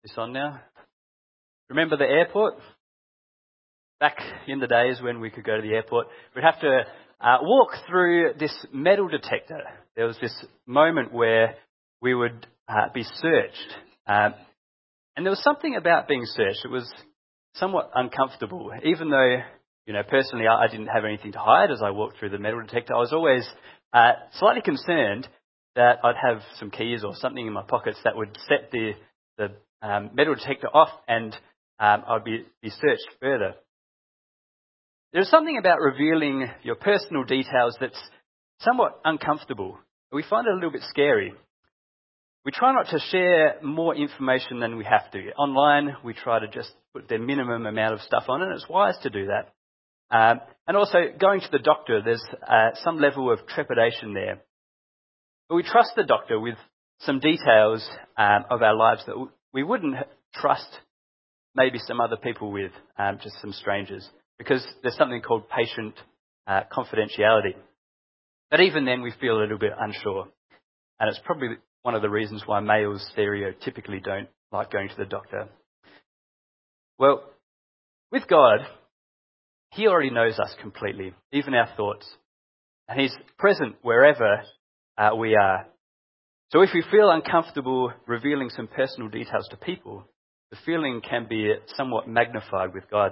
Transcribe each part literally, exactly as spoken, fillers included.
This on now? Remember the airport? Back in the days when we could go to the airport, we'd have to uh, walk through this metal detector. There was this moment where we would uh, be searched. Um, and there was something about being searched. It was somewhat uncomfortable. Even though, you know, personally I, I didn't have anything to hide as I walked through the metal detector, I was always uh, slightly concerned that I'd have some keys or something in my pockets that would set the, the um, metal detector off and um, I'd be, be searched further. There's something about revealing your personal details that's somewhat uncomfortable. We find it a little bit scary. We try not to share more information than we have to. Online, we try to just put the minimum amount of stuff on, and it's wise to do that. Um, and also, going to the doctor, there's uh, some level of trepidation there. But we trust the doctor with some details um, of our lives that we wouldn't trust maybe some other people with, um, just some strangers, because there's something called patient uh, confidentiality. But even then, we feel a little bit unsure. And it's probably one of the reasons why males stereotypically don't like going to the doctor. Well, with God, He already knows us completely, even our thoughts. And He's present wherever uh, we are. So if we feel uncomfortable revealing some personal details to people, the feeling can be somewhat magnified with God.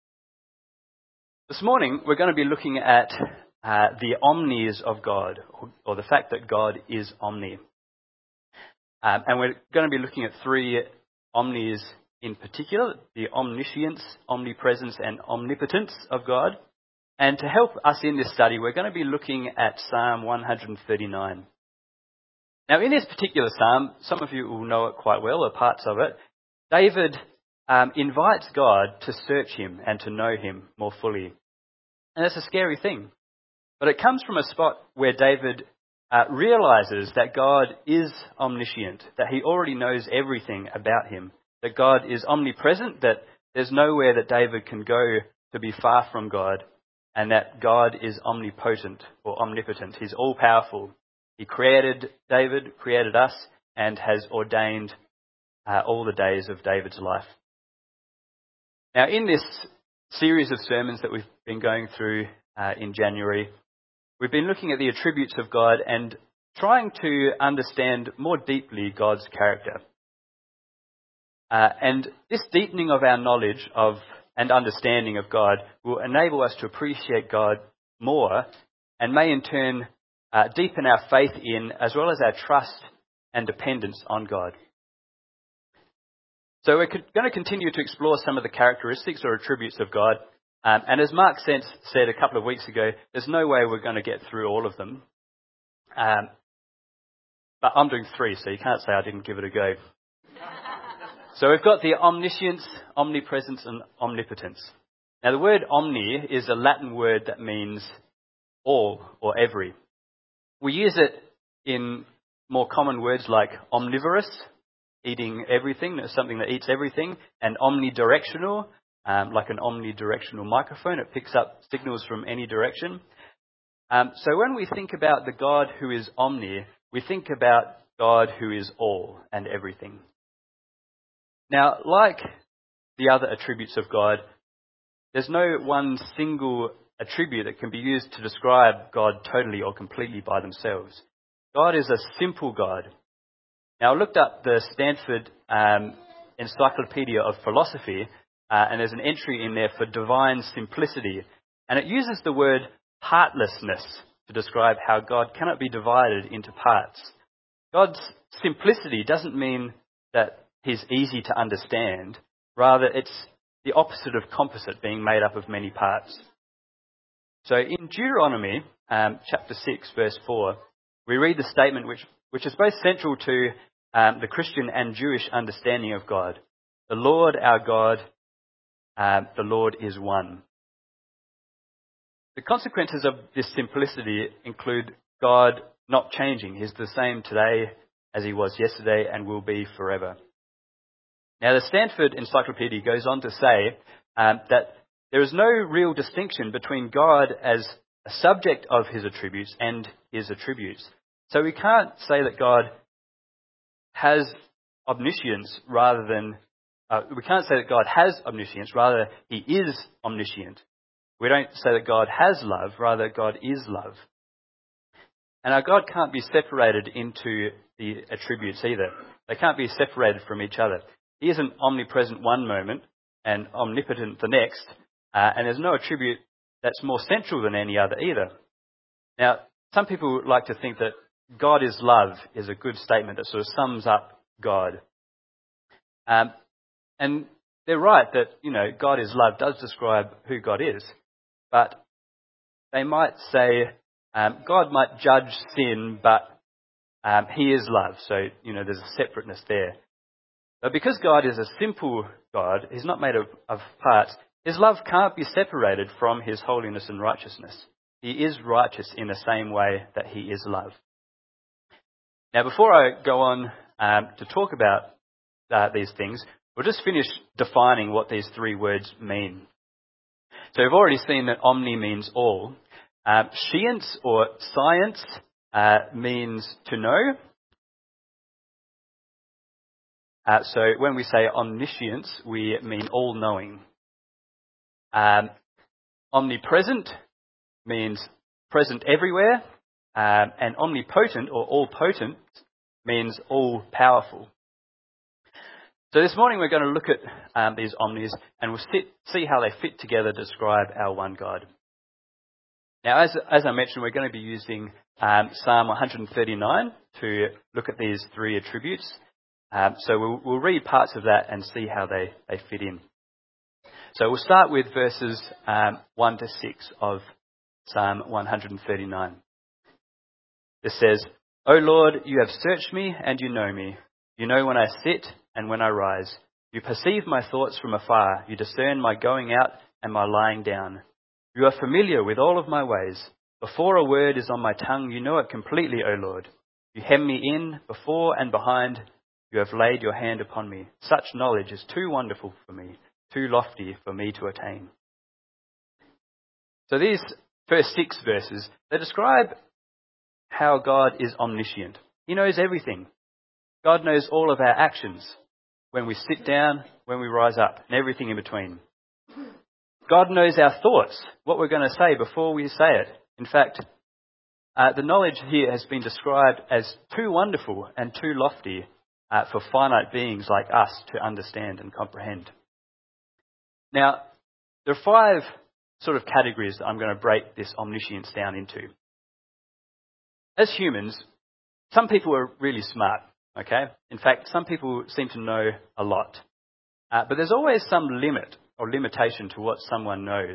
This morning, we're going to be looking at uh, the omnis of God, or, or the fact that God is omni. Um, and we're going to be looking at three omnis in particular, the omniscience, omnipresence, and omnipotence of God. And to help us in this study, we're going to be looking at Psalm one thirty-nine. Now, in this particular psalm, some of you will know it quite well, or parts of it. David um, invites God to search him and to know him more fully. And that's a scary thing. But it comes from a spot where David uh, realizes that God is omniscient, that he already knows everything about him, that God is omnipresent, that there's nowhere that David can go to be far from God, and that God is omnipotent or omnipotent. He's all-powerful. He created David, created us, and has ordained uh, all the days of David's life. Now, in this series of sermons that we've been going through uh, in January, we've been looking at the attributes of God and trying to understand more deeply God's character. Uh, and this deepening of our knowledge of and understanding of God will enable us to appreciate God more and may in turn uh, deepen our faith in as well as our trust and dependence on God. So we're going to continue to explore some of the characteristics or attributes of God. Um, and as Mark said a couple of weeks ago, there's no way we're going to get through all of them. Um, but I'm doing three, so you can't say I didn't give it a go. So we've got the omniscience, omnipresence, and omnipotence. Now the word omni is a Latin word that means all or every. We use it in more common words like omnivorous, eating everything, something that eats everything, and omnidirectional, um, like an omnidirectional microphone. It picks up signals from any direction. Um, so when we think about the God who is omni, we think about God who is all and everything. Now, like the other attributes of God, there's no one single attribute that can be used to describe God totally or completely by themselves. God is a simple God. Now, I looked up the Stanford um, Encyclopedia of Philosophy, uh, and there's an entry in there for divine simplicity. And it uses the word partlessness to describe how God cannot be divided into parts. God's simplicity doesn't mean that He's easy to understand. Rather, it's the opposite of composite, being made up of many parts. So in Deuteronomy, um, chapter six, verse four, we read the statement which, which is both central to um, the Christian and Jewish understanding of God. The Lord our God, um, the Lord is one. The consequences of this simplicity include God not changing. He's the same today as He was yesterday and will be forever. Now, the Stanford Encyclopedia goes on to say um, that there is no real distinction between God as a subject of His attributes and His attributes. So we can't say that God has omniscience rather than, uh, we can't say that God has omniscience, rather he is omniscient. We don't say that God has love, rather God is love. And our God can't be separated into the attributes either. They can't be separated from each other. He isn't omnipresent one moment and omnipotent the next, uh, and there's no attribute that's more central than any other either. Now, some people like to think that God is love is a good statement that sort of sums up God. Um, and they're right that, you know, God is love does describe who God is. But they might say um, God might judge sin, but um, he is love. So, you know, there's a separateness there. But because God is a simple God, he's not made of, of parts, his love can't be separated from his holiness and righteousness. He is righteous in the same way that he is love. Now, before I go on um, to talk about uh, these things, we'll just finish defining what these three words mean. So we've already seen that omni means all. Um, science or science uh, means to know. Uh, so when we say omniscience, we mean all-knowing. Um, omnipresent means present everywhere. Um, and omnipotent or all-potent means all-powerful. So this morning we're going to look at um, these omnis and we'll sit, see how they fit together to describe our one God. Now, as, as I mentioned, we're going to be using um, Psalm one thirty-nine to look at these three attributes. Um, so we'll, we'll read parts of that and see how they, they fit in. So we'll start with verses um, one to six of Psalm one thirty-nine. It says, "O Lord, you have searched me and you know me. You know when I sit and when I rise. You perceive my thoughts from afar. You discern my going out and my lying down. You are familiar with all of my ways. Before a word is on my tongue, you know it completely, O Lord. You hem me in before and behind. You have laid your hand upon me. Such knowledge is too wonderful for me, too lofty for me to attain." So these first six verses, they describe how God is omniscient. He knows everything. God knows all of our actions, when we sit down, when we rise up, and everything in between. God knows our thoughts, what we're going to say before we say it. In fact, uh, the knowledge here has been described as too wonderful and too lofty uh, for finite beings like us to understand and comprehend. Now, there are five sort of categories that I'm going to break this omniscience down into. As humans, some people are really smart, okay? In fact, some people seem to know a lot. Uh, but there's always some limit or limitation to what someone knows.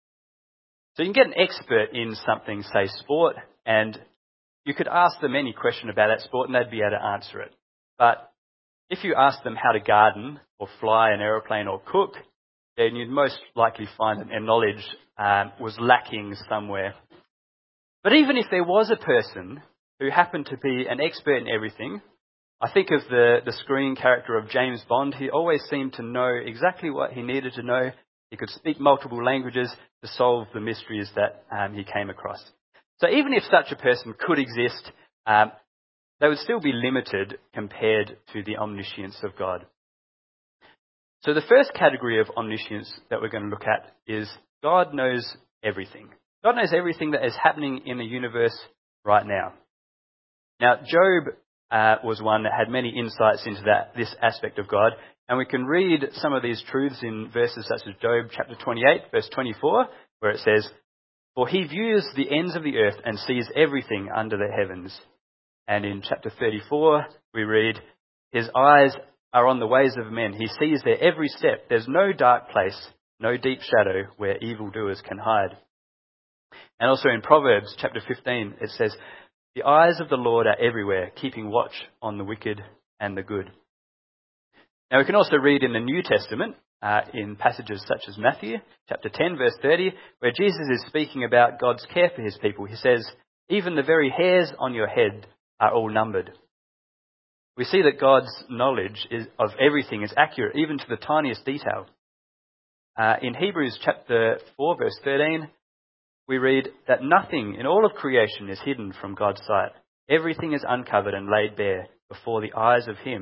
So you can get an expert in something, say sport, and you could ask them any question about that sport and they'd be able to answer it. But if you ask them how to garden or fly an aeroplane or cook, then you'd most likely find that their knowledge um, was lacking somewhere. But even if there was a person who happened to be an expert in everything, I think of the, the screen character of James Bond. He always seemed to know exactly what he needed to know. He could speak multiple languages to solve the mysteries that um, he came across. So even if such a person could exist, um, they would still be limited compared to the omniscience of God. So the first category of omniscience that we're going to look at is God knows everything. God knows everything that is happening in the universe right now. Now, Job uh, was one that had many insights into that this aspect of God, and we can read some of these truths in verses such as Job chapter twenty-eight, verse twenty-four, where it says, "For he views the ends of the earth and sees everything under the heavens." And in chapter thirty-four, we read, "His eyes are on the ways of men. He sees their every step. There's no dark place, no deep shadow where evildoers can hide." And also in Proverbs chapter fifteen, it says, "The eyes of the Lord are everywhere, keeping watch on the wicked and the good." Now we can also read in the New Testament, uh, in passages such as Matthew chapter ten, verse thirty, where Jesus is speaking about God's care for his people. He says, "Even the very hairs on your head are all numbered." We see that God's knowledge is, of everything is accurate, even to the tiniest detail. Uh, in Hebrews chapter four, verse thirteen, we read that nothing in all of creation is hidden from God's sight. Everything is uncovered and laid bare before the eyes of him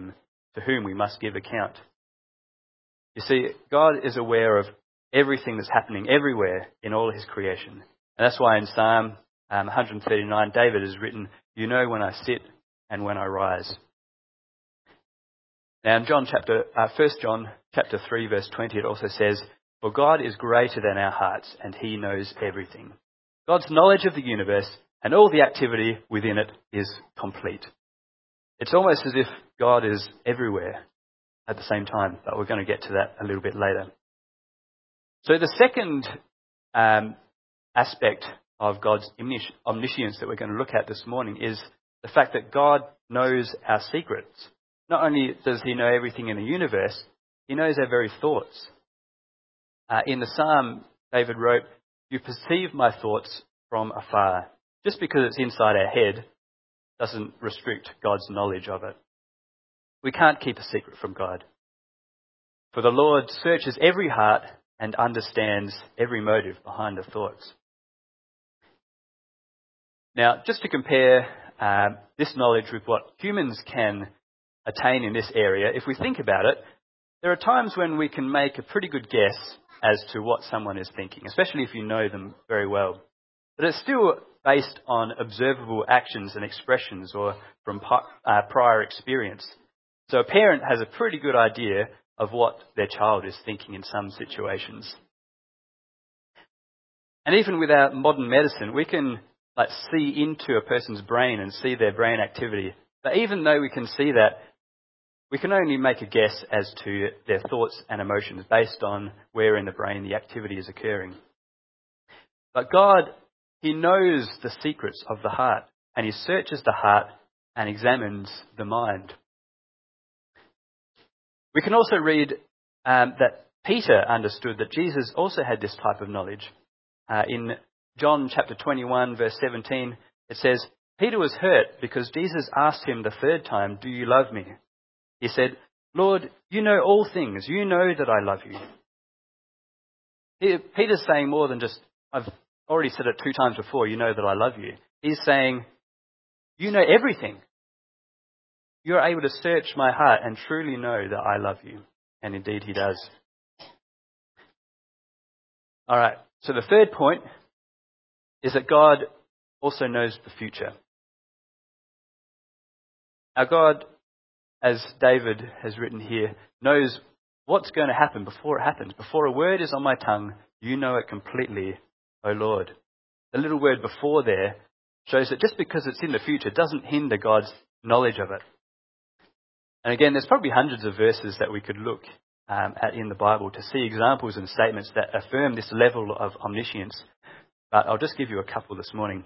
to whom we must give account. You see, God is aware of everything that's happening everywhere in all his creation. And that's why in Psalm um, one thirty-nine, David has written, "You know when I sit and when I rise." Now in John chapter, uh, First John chapter three, verse twenty, it also says, "For God is greater than our hearts, and he knows everything." God's knowledge of the universe and all the activity within it is complete. It's almost as if God is everywhere at the same time, but we're going to get to that a little bit later. So the second um, aspect of God's omniscience that we're going to look at this morning is the fact that God knows our secrets. Not only does he know everything in the universe, he knows our very thoughts. Uh, in the Psalm, David wrote, "You perceive my thoughts from afar." Just because it's inside our head doesn't restrict God's knowledge of it. We can't keep a secret from God. For the Lord searches every heart and understands every motive behind the thoughts. Now, just to compare um, this knowledge with what humans can attain in this area, if we think about it, there are times when we can make a pretty good guess as to what someone is thinking, especially if you know them very well. But it's still based on observable actions and expressions or from uh, prior experience. So a parent has a pretty good idea of what their child is thinking in some situations. And even with our modern medicine, we can like see into a person's brain and see their brain activity. But even though we can see that, we can only make a guess as to their thoughts and emotions based on where in the brain the activity is occurring. But God, he knows the secrets of the heart, and he searches the heart and examines the mind. We can also read um, that Peter understood that Jesus also had this type of knowledge. Uh, in John chapter twenty-one, verse seventeen, it says, "Peter was hurt because Jesus asked him the third time, 'Do you love me?' He said, 'Lord, you know all things. You know that I love you.'" Here, Peter's saying more than just, "I've already said it two times before, you know that I love you." He's saying, "You know everything. You're able to search my heart and truly know that I love you." And indeed he does. All right, so the third point is that God also knows the future. Our God, as David has written here, knows what's going to happen before it happens. Before a word is on my tongue, you know it completely, O Lord. The little word before there shows that just because it's in the future doesn't hinder God's knowledge of it. And again, there's probably hundreds of verses that we could look um, at in the Bible to see examples and statements that affirm this level of omniscience. But I'll just give you a couple this morning.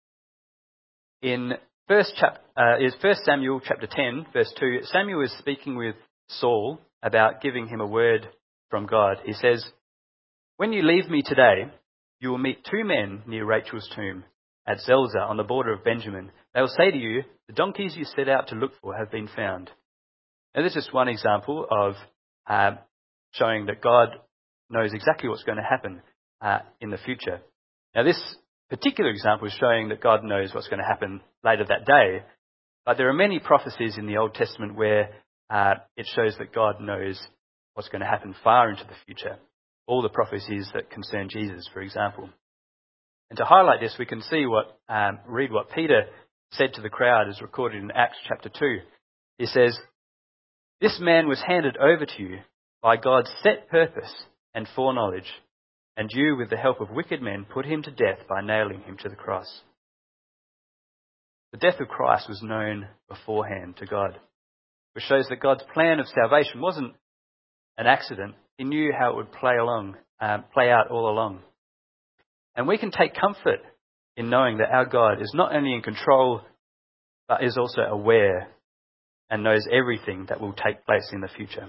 In First, chap- uh, is First Samuel chapter ten, verse two, Samuel is speaking with Saul about giving him a word from God. He says, "When you leave me today, you will meet two men near Rachel's tomb at Zelzah on the border of Benjamin. They will say to you, 'The donkeys you set out to look for have been found.'" Now, this is just one example of uh, showing that God knows exactly what's going to happen uh, in the future. Now, this particular example is showing that God knows what's going to happen later that day, but there are many prophecies in the Old Testament where uh, it shows that God knows what's going to happen far into the future. All the prophecies that concern Jesus, for example. And to highlight this, we can see what, um, read what Peter said to the crowd as recorded in Acts chapter two. He says, "This man was handed over to you by God's set purpose and foreknowledge, and you, with the help of wicked men, put him to death by nailing him to the cross." The death of Christ was known beforehand to God, which shows that God's plan of salvation wasn't an accident. He knew how it would play along, um, play out all along. And we can take comfort in knowing that our God is not only in control, but is also aware and knows everything that will take place in the future.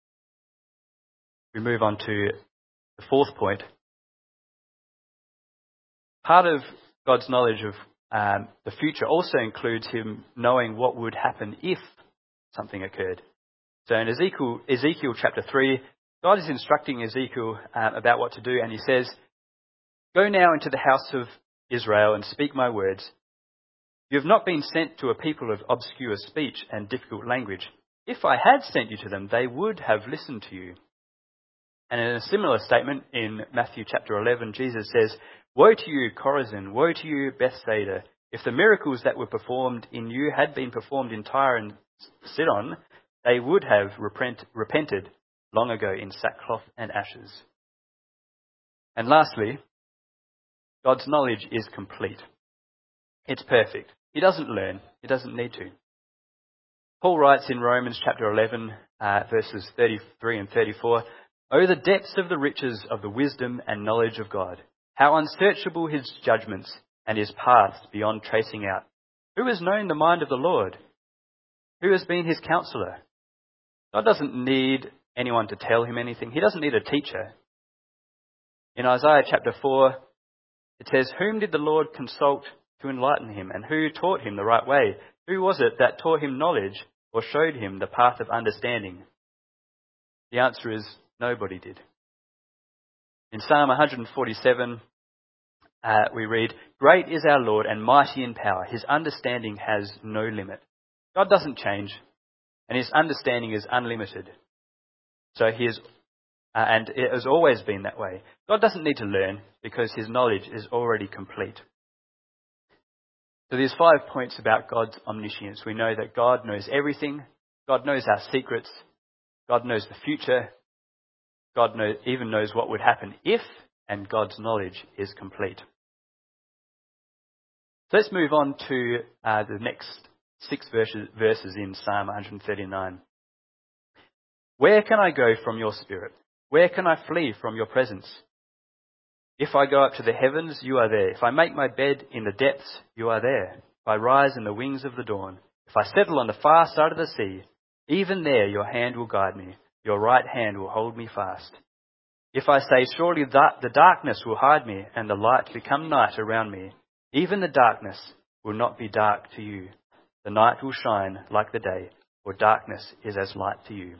We move on to the fourth point. Part of God's knowledge of um, the future also includes him knowing what would happen if something occurred. So in Ezekiel, Ezekiel chapter three, God is instructing Ezekiel uh, about what to do, and he says, "Go now into the house of Israel and speak my words. You have not been sent to a people of obscure speech and difficult language, If I had sent you to them, they would have listened to you. And in a similar statement in Matthew chapter eleven, Jesus says, Woe to you, Chorazin! Woe to you, Bethsaida! If the miracles that were performed in you had been performed in Tyre and Sidon, they would have repent, repented long ago in sackcloth and ashes. And lastly, God's knowledge is complete. It's perfect. He doesn't learn. He doesn't need to. Paul writes in Romans chapter eleven, uh, verses thirty-three and thirty-four, Oh, the depths of the riches of the wisdom and knowledge of God! How unsearchable his judgments and his paths beyond tracing out! Who has known the mind of the Lord? Who has been his counselor? God doesn't need anyone to tell him anything. He doesn't need a teacher. In Isaiah chapter four, it says, Whom did the Lord consult to enlighten him, and who taught him the right way? Who was it that taught him knowledge or showed him the path of understanding? The answer is nobody did. In Psalm one forty-seven, uh, we read, Great is our Lord and mighty in power. His understanding has no limit. God doesn't change, and his understanding is unlimited. So he is, uh, and it has always been that way. God doesn't need to learn because his knowledge is already complete. So there's five points about God's omniscience. We know that God knows everything. God knows our secrets. God knows the future. God knows, even knows what would happen if, and God's knowledge is complete. So let's move on to uh, the next six verses, verses in Psalm one thirty-nine. Where can I go from your spirit? Where can I flee from your presence? If I go up to the heavens, you are there. If I make my bed in the depths, you are there. If I rise in the wings of the dawn, if I settle on the far side of the sea, even there your hand will guide me. Your right hand will hold me fast. If I say, surely that the darkness will hide me and the light become night around me, even the darkness will not be dark to you. The night will shine like the day, for darkness is as light to you.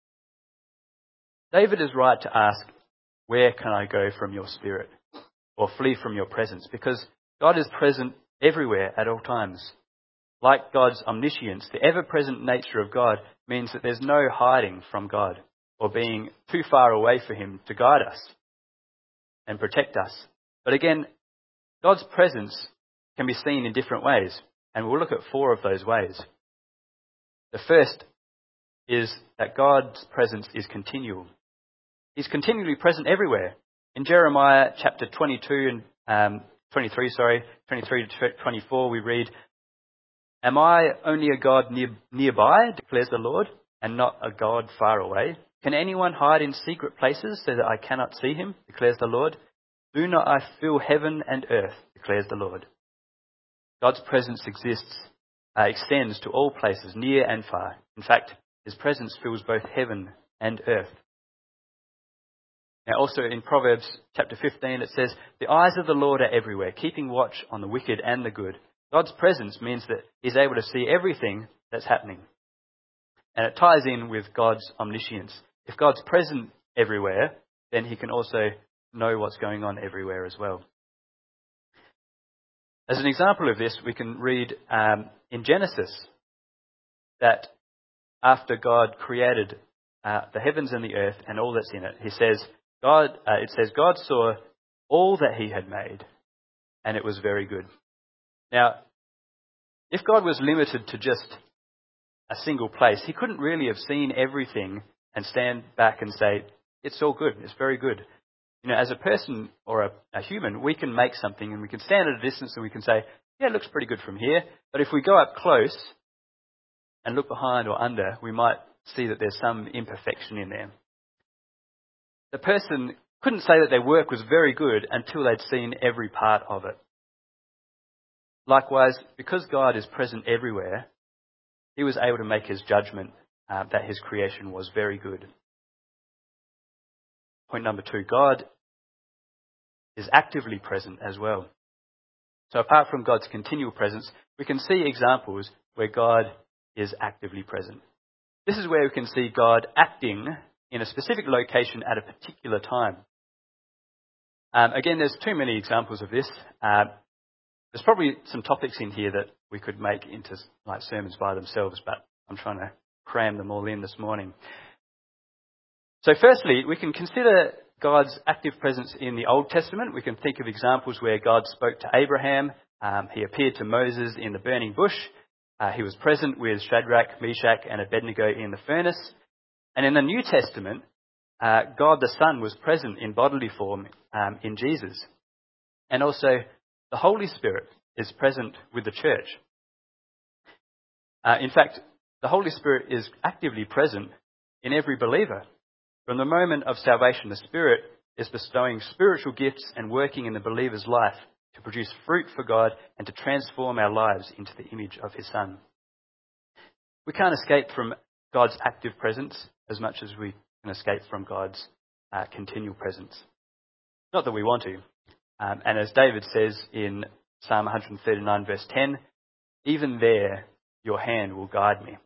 David is right to ask, where can I go from your spirit or flee from your presence? Because God is present everywhere at all times. Like God's omniscience, the ever-present nature of God means that there's no hiding from God or being too far away for him to guide us and protect us. But again, God's presence can be seen in different ways, and we'll look at four of those ways. The first is that God's presence is continual. He's continually present everywhere. In Jeremiah chapter twenty-two and um, twenty-three, sorry, twenty-three to twenty-four, we read, Am I only a God near, nearby, declares the Lord, and not a God far away? Can anyone hide in secret places so that I cannot see him, declares the Lord? Do not I fill heaven and earth, declares the Lord. God's presence exists, uh, extends to all places, near and far. In fact, his presence fills both heaven and earth. Now also in Proverbs chapter fifteen it says, The eyes of the Lord are everywhere, keeping watch on the wicked and the good. God's presence means that he's able to see everything that's happening. And it ties in with God's omniscience. If God's present everywhere, then he can also know what's going on everywhere as well. As an example of this, we can read um, in Genesis that after God created uh, the heavens and the earth and all that's in it, he says, God, uh, it says, God saw all that he had made, and it was very good. Now, if God was limited to just a single place, he couldn't really have seen everything and stand back and say, it's all good, it's very good. You know, as a person or a, a human, we can make something and we can stand at a distance and we can say, yeah, it looks pretty good from here. But if we go up close and look behind or under, we might see that there's some imperfection in there. The person couldn't say that their work was very good until they'd seen every part of it. Likewise, because God is present everywhere, he was able to make his judgment uh, that his creation was very good. Point number two, God is actively present as well. So apart from God's continual presence, we can see examples where God is actively present. This is where we can see God acting in a specific location at a particular time. Um, again, there's too many examples of this. Uh, there's probably some topics in here that we could make into like sermons by themselves, but I'm trying to cram them all in this morning. So firstly, we can consider God's active presence in the Old Testament. We can think of examples where God spoke to Abraham. Um, he appeared to Moses in the burning bush. Uh, he was present with Shadrach, Meshach and Abednego in the furnace. And in the New Testament, uh, God the Son was present in bodily form um, in Jesus. And also the Holy Spirit is present with the church. Uh, in fact, the Holy Spirit is actively present in every believer. From the moment of salvation, the Spirit is bestowing spiritual gifts and working in the believer's life to produce fruit for God and to transform our lives into the image of His Son. We can't escape from God's active presence as much as we can escape from God's uh, continual presence. Not that we want to. Um, and as David says in Psalm one thirty-nine verse ten, even there your hand will guide me.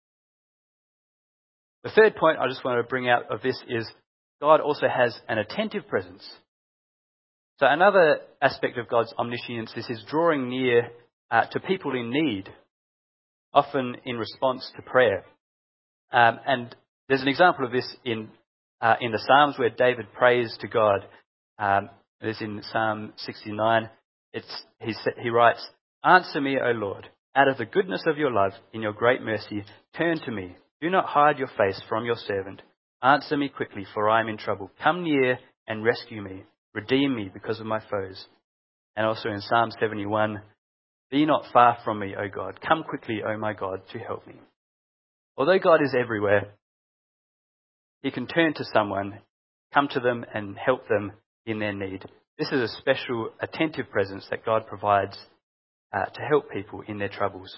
The third point I just want to bring out of this is God also has an attentive presence. So another aspect of God's omniscience is His drawing near uh, to people in need, often in response to prayer. Um, and there's an example of this in uh, in the Psalms where David prays to God. Um, it's in Psalm sixty-nine. It's, he, he writes, "Answer me, O Lord, out of the goodness of your love, in your great mercy, turn to me. Do not hide your face from your servant. Answer me quickly, for I am in trouble. Come near and rescue me. Redeem me because of my foes." And also in Psalm seventy-one, "Be not far from me, O God. Come quickly, O my God, to help me." Although God is everywhere, He can turn to someone, come to them and help them in their need. This is a special, attentive presence that God provides uh, to help people in their troubles.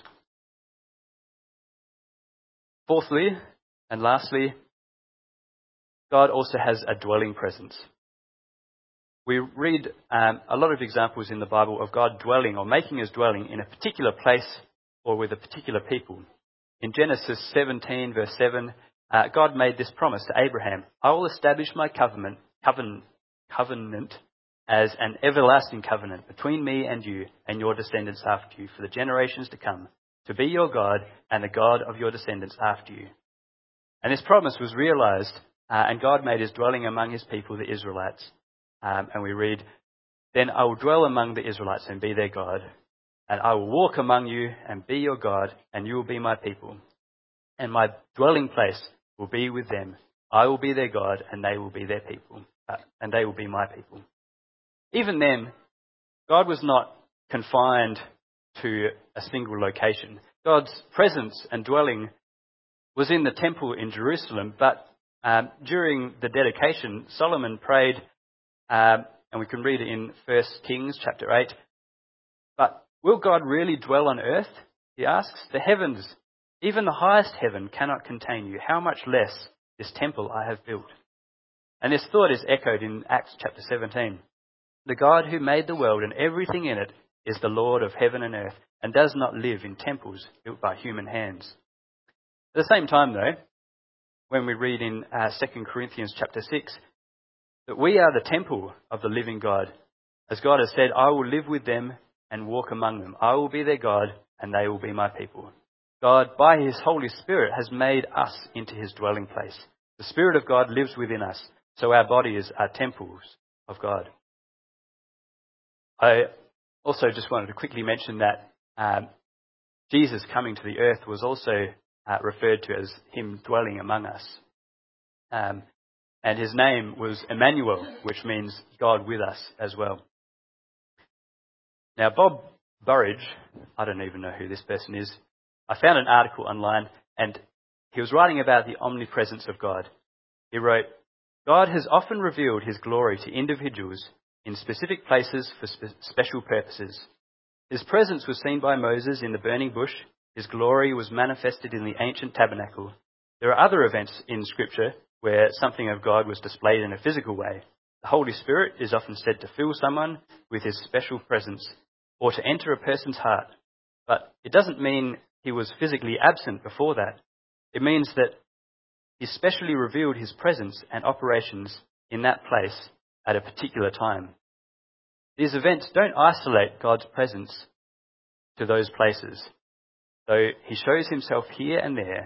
Fourthly, and lastly, God also has a dwelling presence. We read um, a lot of examples in the Bible of God dwelling or making His dwelling in a particular place or with a particular people. In Genesis seventeen verse seven, uh, God made this promise to Abraham: "I will establish my covenant, covenant, covenant as an everlasting covenant between me and you and your descendants after you for the generations to come, to be your God and the God of your descendants after you." And this promise was realized, uh, and God made His dwelling among His people, the Israelites. Um, and we read, "Then I will dwell among the Israelites and be their God, and I will walk among you and be your God, and you will be my people. And my dwelling place will be with them. I will be their God, and they will be their people, uh, and they will be my people." Even then, God was not confined to a single location. God's presence and dwelling was in the temple in Jerusalem, but um, during the dedication, Solomon prayed, um, and we can read it in First Kings chapter eight, "But will God really dwell on earth?" he asks. "The heavens, even the highest heaven, cannot contain you. How much less this temple I have built?" And this thought is echoed in Acts chapter seventeen. "The God who made the world and everything in it is the Lord of heaven and earth, and does not live in temples built by human hands." At the same time, though, when we read in uh, Second Corinthians chapter six, that we are the temple of the living God. As God has said, "I will live with them and walk among them. I will be their God, and they will be my people." God, by His Holy Spirit, has made us into His dwelling place. The Spirit of God lives within us, so our bodies are temples of God. I also just wanted to quickly mention that um, Jesus coming to the earth was also uh, referred to as Him dwelling among us. Um, and His name was Emmanuel, which means God with us as well. Now, Bob Burridge, I don't even know who this person is. I found an article online, and he was writing about the omnipresence of God. He wrote, "God has often revealed His glory to individuals in specific places for spe- special purposes. His presence was seen by Moses in the burning bush. His glory was manifested in the ancient tabernacle. There are other events in Scripture where something of God was displayed in a physical way. The Holy Spirit is often said to fill someone with His special presence or to enter a person's heart. But it doesn't mean He was physically absent before that. It means that He specially revealed His presence and operations in that place at a particular time. These events don't isolate God's presence to those places. Though He shows Himself here and there,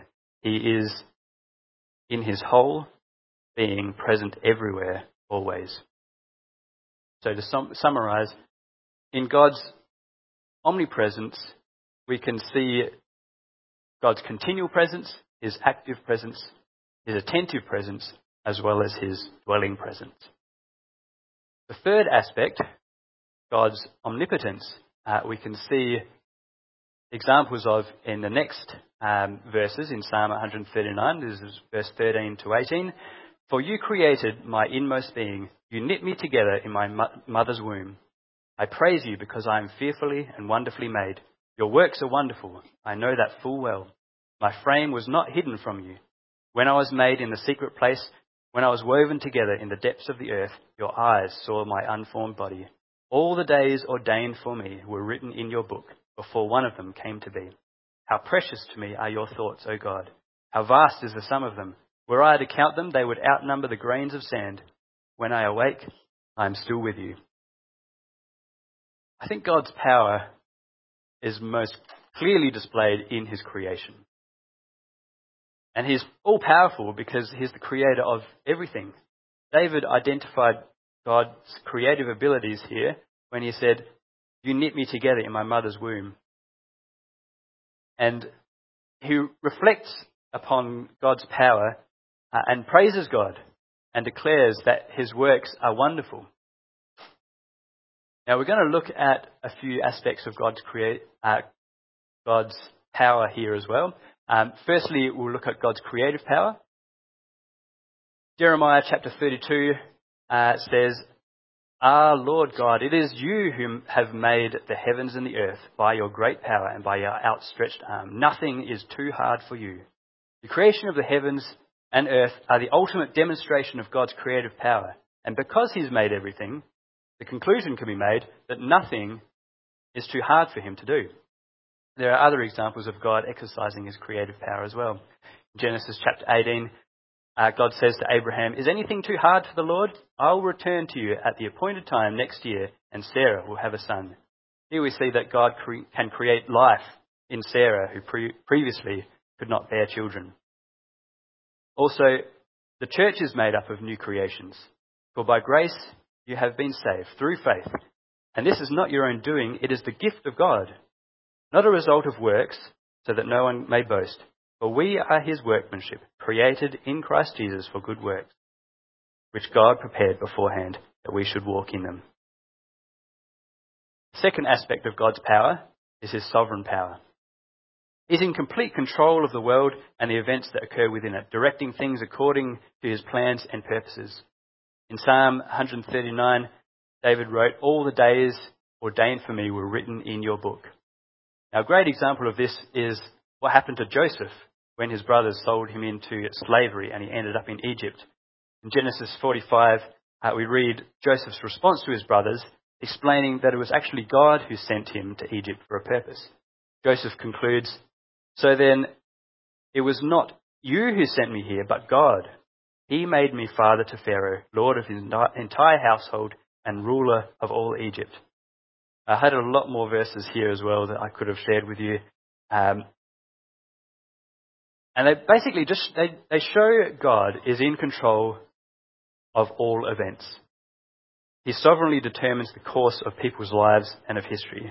He is in his whole being present everywhere, always. So to sum- summarize, in God's omnipresence, we can see God's continual presence, his active presence, his attentive presence, as well as his dwelling presence. The third aspect, God's omnipotence, uh, we can see examples of in the next um, verses in Psalm one thirty-nine. This is verse thirteen to eighteen. For you created my inmost being. You knit me together in my mo- mother's womb. I praise you because I am fearfully and wonderfully made. Your works are wonderful. I know that full well. My frame was not hidden from you. When I was made in the secret place, when I was woven together in the depths of the earth, your eyes saw my unformed body. All the days ordained for me were written in your book before one of them came to be. How precious to me are your thoughts, O God. How vast is the sum of them. Were I to count them, they would outnumber the grains of sand. When I awake, I am still with you. I think God's power is most clearly displayed in his creation. And he's all-powerful because he's the creator of everything. David identified God's creative abilities here when he said, you knit me together in my mother's womb. And he reflects upon God's power uh, and praises God and declares that his works are wonderful. Now we're going to look at a few aspects of God's create, uh, God's power here as well. Um, firstly, we'll look at God's creative power. Jeremiah chapter thirty-two uh, says, Ah, Lord God, it is you who have made the heavens and the earth by your great power and by your outstretched arm. Nothing is too hard for you. The creation of the heavens and earth are the ultimate demonstration of God's creative power. And because he's made everything, the conclusion can be made that nothing is too hard for him to do. There are other examples of God exercising his creative power as well. In Genesis chapter eighteen, uh, God says to Abraham, is anything too hard for the Lord? I will return to you at the appointed time next year, and Sarah will have a son. Here we see that God cre- can create life in Sarah, who pre- previously could not bear children. Also, the church is made up of new creations. For by grace you have been saved through faith. And this is not your own doing, it is the gift of God, not a result of works, so that no one may boast. For we are his workmanship, created in Christ Jesus for good works, which God prepared beforehand that we should walk in them. The second aspect of God's power is his sovereign power. He's in complete control of the world and the events that occur within it, directing things according to his plans and purposes. In Psalm one thirty-nine, David wrote, all the days ordained for me were written in your book. Now, a great example of this is what happened to Joseph when his brothers sold him into slavery and he ended up in Egypt. In Genesis forty-five, uh, we read Joseph's response to his brothers, explaining that it was actually God who sent him to Egypt for a purpose. Joseph concludes, so then it was not you who sent me here, but God. He made me father to Pharaoh, lord of his entire household and ruler of all Egypt. I had a lot more verses here as well that I could have shared with you. Um, and they basically just, they, they show God is in control of all events. He sovereignly determines the course of people's lives and of history.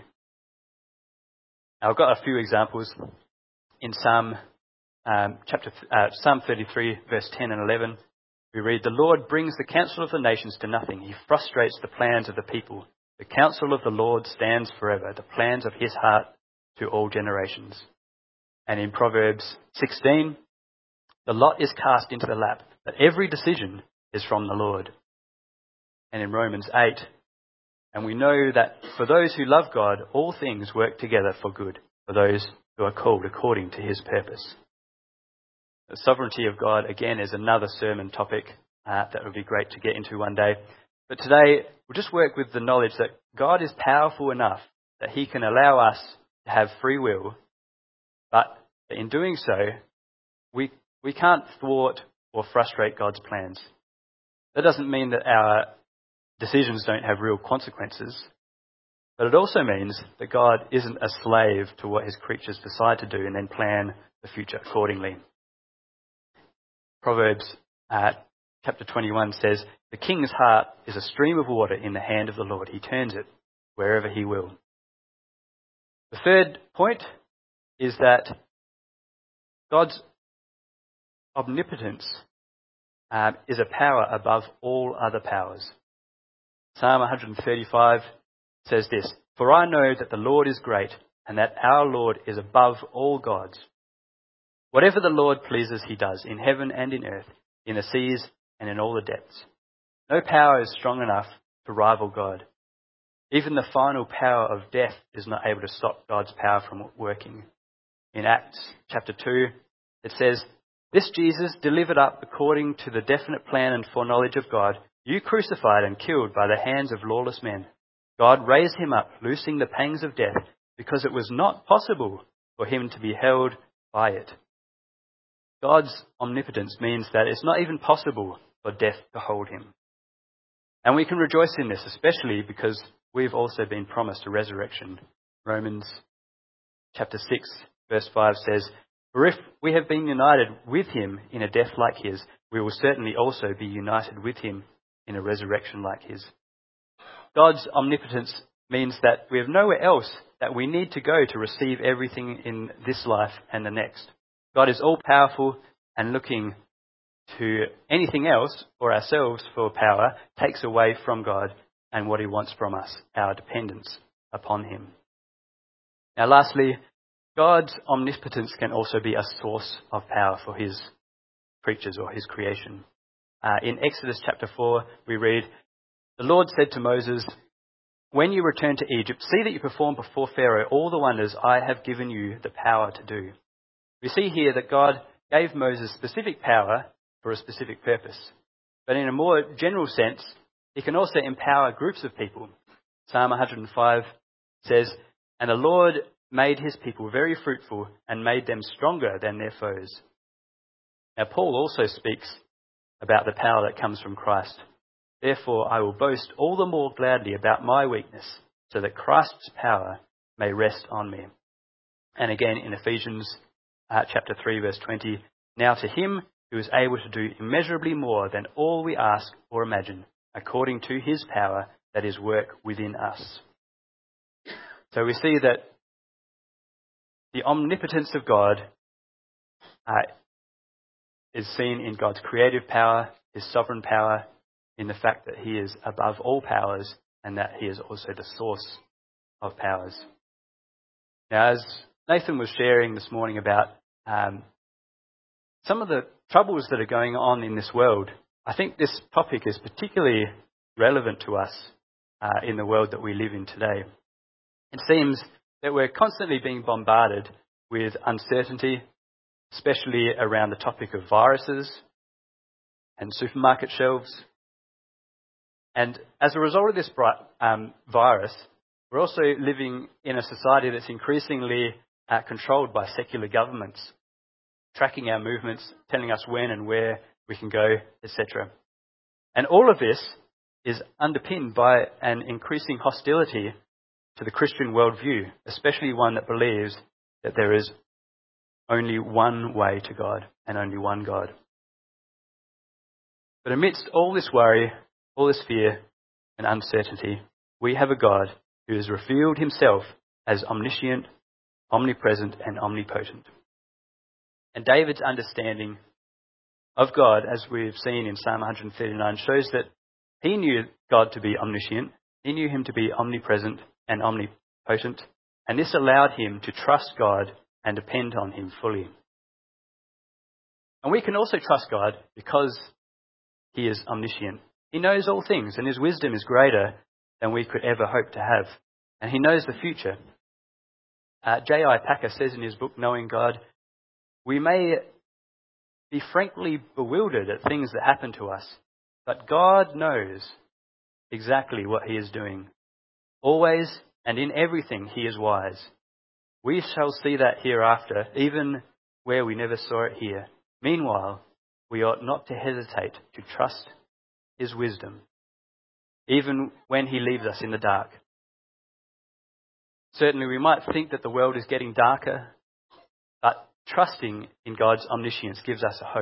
Now, I've got a few examples in Psalm um, chapter uh, Psalm thirty-three, verse ten and eleven. We read, the Lord brings the counsel of the nations to nothing. He frustrates the plans of the people. The counsel of the Lord stands forever, the plans of his heart to all generations. And in Proverbs sixteen, the lot is cast into the lap, but every decision is from the Lord. And in Romans eight, and we know that for those who love God, all things work together for good, for those who are called according to his purpose. The sovereignty of God, again, is another sermon topic uh, that would be great to get into one day. But today, we'll just work with the knowledge that God is powerful enough that he can allow us to have free will, but in doing so, we we can't thwart or frustrate God's plans. That doesn't mean that our decisions don't have real consequences, but it also means that God isn't a slave to what his creatures decide to do and then plan the future accordingly. Proverbs uh, chapter twenty-one says, "The king's heart is a stream of water in the hand of the Lord. He turns it wherever he will." The third point is that God's omnipotence uh, is a power above all other powers. Psalm one thirty-five says this, "For I know that the Lord is great, and that our Lord is above all gods. Whatever the Lord pleases he does, in heaven and in earth, in the seas and in all the depths. No power is strong enough to rival God. Even the final power of death is not able to stop God's power from working." In Acts chapter two, it says, "This Jesus, delivered up according to the definite plan and foreknowledge of God, you crucified and killed by the hands of lawless men. God raised him up, loosing the pangs of death, because it was not possible for him to be held by it." God's omnipotence means that it's not even possible for death to hold him. And we can rejoice in this, especially because we've also been promised a resurrection. Romans chapter six, verse five says, "For if we have been united with him in a death like his, we will certainly also be united with him in a resurrection like his." God's omnipotence means that we have nowhere else that we need to go to receive everything in this life and the next. God is all-powerful, and looking to anything else or ourselves for power takes away from God and what he wants from us, our dependence upon him. Now lastly, God's omnipotence can also be a source of power for his creatures or his creation. Uh, in Exodus chapter four, we read, "The Lord said to Moses, 'When you return to Egypt, see that you perform before Pharaoh all the wonders I have given you the power to do.'" We see here that God gave Moses specific power for a specific purpose. But in a more general sense, he can also empower groups of people. Psalm one hundred five says, "And the Lord made his people very fruitful and made them stronger than their foes." Now Paul also speaks about the power that comes from Christ. "Therefore I will boast all the more gladly about my weakness, so that Christ's power may rest on me." And again in Ephesians uh, chapter three, verse twenty, "Now to him who is able to do immeasurably more than all we ask or imagine, according to his power that is work within us." So we see that the omnipotence of God uh, is seen in God's creative power, his sovereign power, in the fact that he is above all powers and that he is also the source of powers. Now, as Nathan was sharing this morning about um, some of the troubles that are going on in this world, I think this topic is particularly relevant to us uh, in the world that we live in today. It seems that we're constantly being bombarded with uncertainty, especially around the topic of viruses and supermarket shelves. And as a result of this um, virus, we're also living in a society that's increasingly uh, controlled by secular governments, tracking our movements, telling us when and where we can go, et cetera. And all of this is underpinned by an increasing hostility to the Christian worldview, especially one that believes that there is only one way to God and only one God. But amidst all this worry, all this fear and uncertainty, we have a God who has revealed himself as omniscient, omnipresent and omnipotent. And David's understanding of God, as we've seen in Psalm one thirty-nine, shows that he knew God to be omniscient, he knew him to be omnipresent and omnipotent, and this allowed him to trust God and depend on him fully. And we can also trust God because he is omniscient. He knows all things, and his wisdom is greater than we could ever hope to have. And he knows the future. Uh, J I Packer says in his book, Knowing God, "We may be frankly bewildered at things that happen to us, but God knows exactly what he is doing. Always and in everything he is wise. We shall see that hereafter, even where we never saw it here. Meanwhile, we ought not to hesitate to trust his wisdom, even when he leaves us in the dark." Certainly we might think that the world is getting darker, but trusting in God's omniscience gives us a hope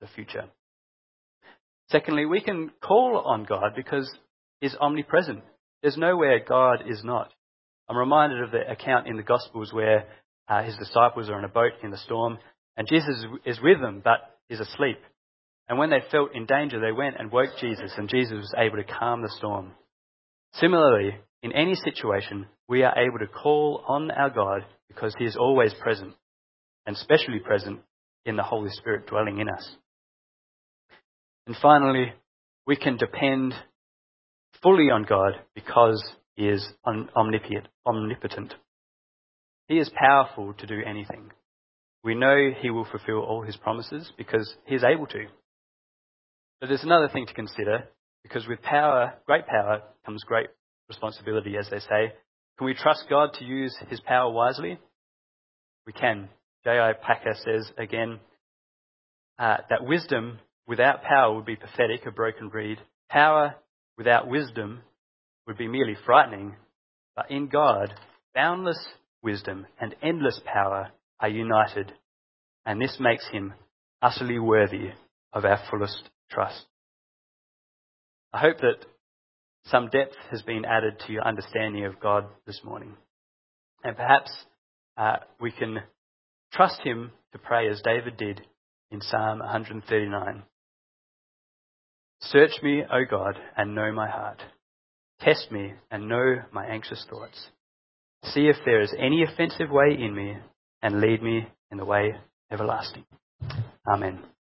the future. Secondly, we can call on God because He's omnipresent. There's nowhere God is not. I'm reminded of the account in the Gospels where uh, His disciples are in a boat in the storm, and Jesus is with them, but is asleep. And when they felt in danger, they went and woke Jesus, and Jesus was able to calm the storm. Similarly, in any situation, we are able to call on our God because He is always present, and especially present in the Holy Spirit dwelling in us. And finally, we can depend fully on God because He is omnipotent. omnipotent. He is powerful to do anything. We know He will fulfill all His promises because He is able to. But there's another thing to consider, because with power, great power, comes great responsibility, as they say. Can we trust God to use His power wisely? We can. J I Packer says again uh, that wisdom without power would be pathetic, a broken reed. Power without wisdom would be merely frightening. But in God, boundless wisdom and endless power are united, and this makes Him utterly worthy of our fullest trust. I hope that some depth has been added to your understanding of God this morning. And perhaps uh, we can trust Him to pray as David did in Psalm one thirty-nine. Search me, O God, and know my heart. Test me and know my anxious thoughts. See if there is any offensive way in me, and lead me in the way everlasting. Amen.